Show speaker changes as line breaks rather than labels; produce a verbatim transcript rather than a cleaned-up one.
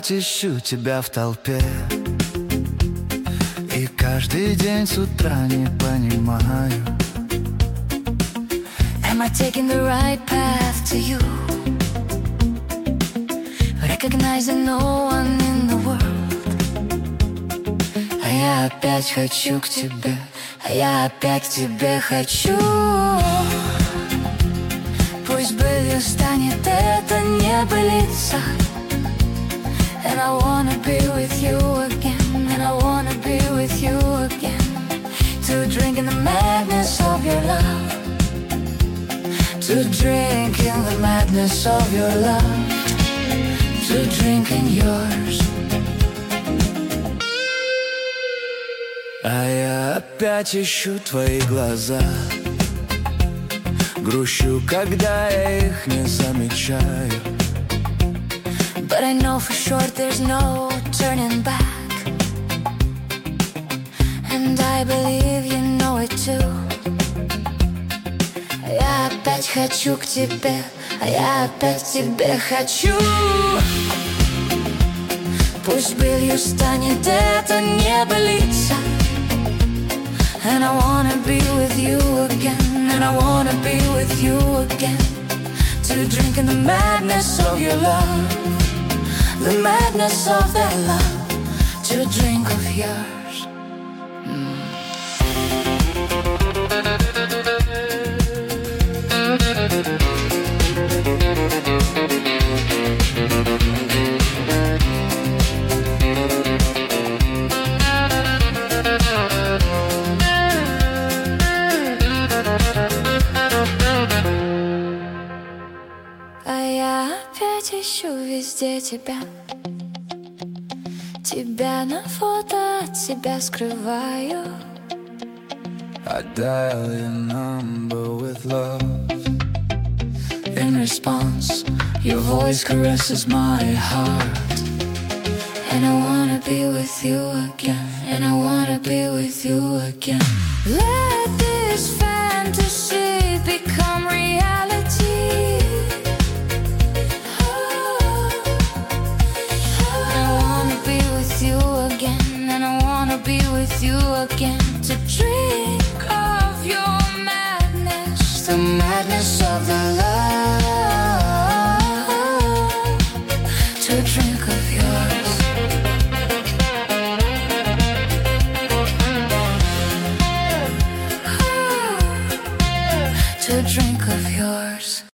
опять ищу тебя в толпе, и каждый день с утра не понимаю,
am I taking the right path to you? Recognizing no one in the world. А я опять хочу к тебе, а я опять к тебе хочу. Пусть былью станет это небылица. And I wanna be with you again, and I wanna be with you again. To drink in the madness of your love, to drink in the madness of your love, to drink in yours.
А я опять ищу твои глаза, грущу, когда я их не замечаю.
But I know for sure there's no turning back, and I believe you know it too. Я опять хочу к тебе, а я опять к тебе хочу. Пусть былью станет это небылица. And I wanna be with you again, and I wanna be with you again. To drink in the madness of your love, the madness of that love, to drink of yours. mm. А я опять ищу везде тебя, тебя на фото от себя скрываю.
I dial your number with love.
In response, your voice caresses my heart. And I wanna be with you again, and I wanna be with you again. Let this fantasy become reality. Oh, I wanna be with you again, and I wanna be with you again. To drink of your madness, the madness of the love, to drink of yours. To drink of yours.